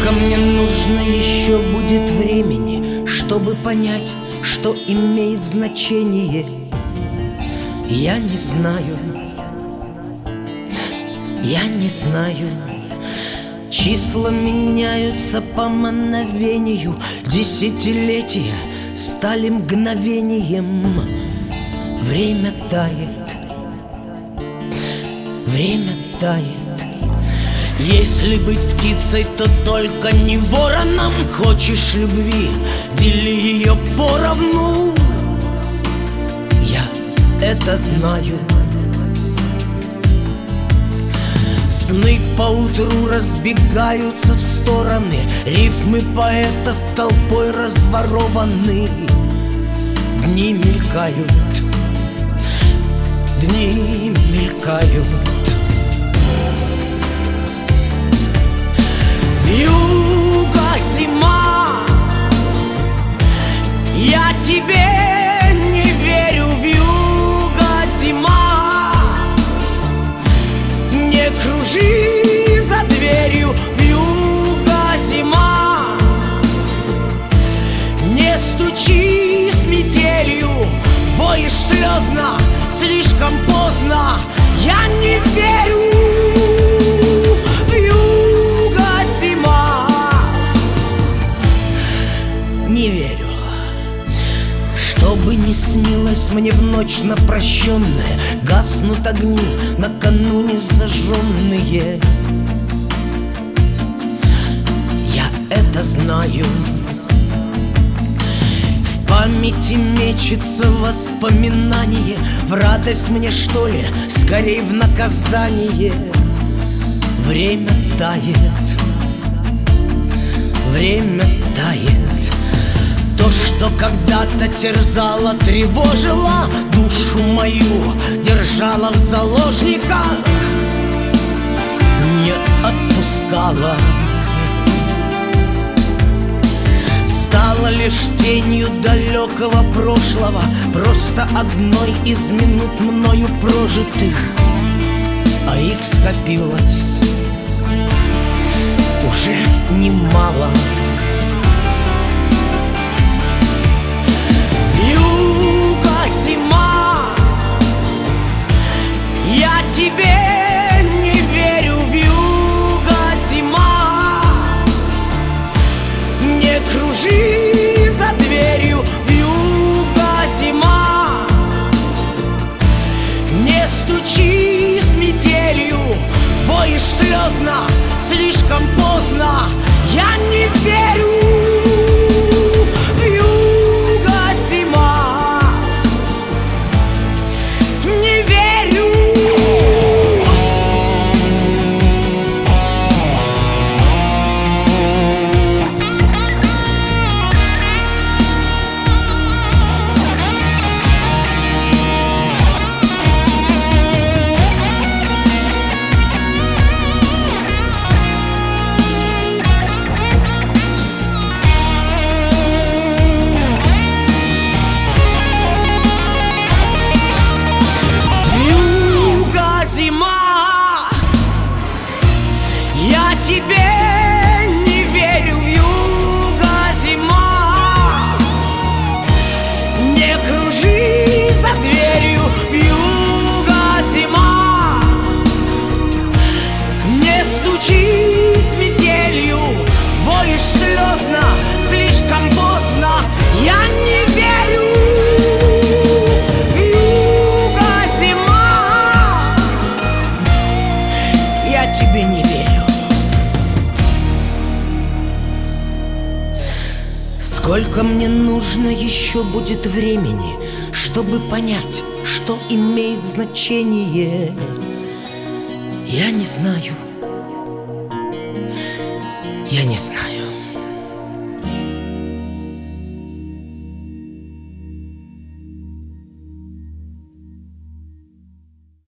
Сколько мне нужно еще будет времени, чтобы понять, что имеет значение, я не знаю. Я не знаю. Числа меняются по мановению, десятилетия стали мгновением. Время тает, время тает. Если быть птицей, то только не вороном. Хочешь любви, дели ее поровну. Я это знаю. Сны поутру разбегаются в стороны, рифмы поэтов толпой разворованы. Дни мелькают, дни мелькают. Вьюга, зима, я тебе не верю. Вьюга, зима, не кружи за дверью. Вьюга, зима, не стучи с метелью. Воешь слезно, слишком поздно, я не верю. Не верю. Что бы ни снилось мне в ночь напрощенная, гаснут огни накануне зажженные. Я это знаю. В памяти мечется воспоминание. В радость мне, что ли, скорей в наказание. Время тает, время тает. То, что когда-то терзало, тревожило душу мою, держала в заложниках, не отпускала. Стала лишь тенью далекого прошлого, просто одной из минут мною прожитых, а их скопилось уже немало. Вьюга, зима, я тебе не верю. Вьюга, зима, не кружи за дверью. Вьюга, зима, не стучи с метелью. Воешь слезно, слишком поздно, я не верю. Я тебе не верю. Вьюга, зима, не кружи за дверью. Вьюга, зима, не стучи с метелью. Воешь слезно, слишком поздно, я не верю. Вьюга, зима, я тебе не верю. Сколько мне нужно еще будет времени, чтобы понять, что имеет значение, я не знаю. Я не знаю.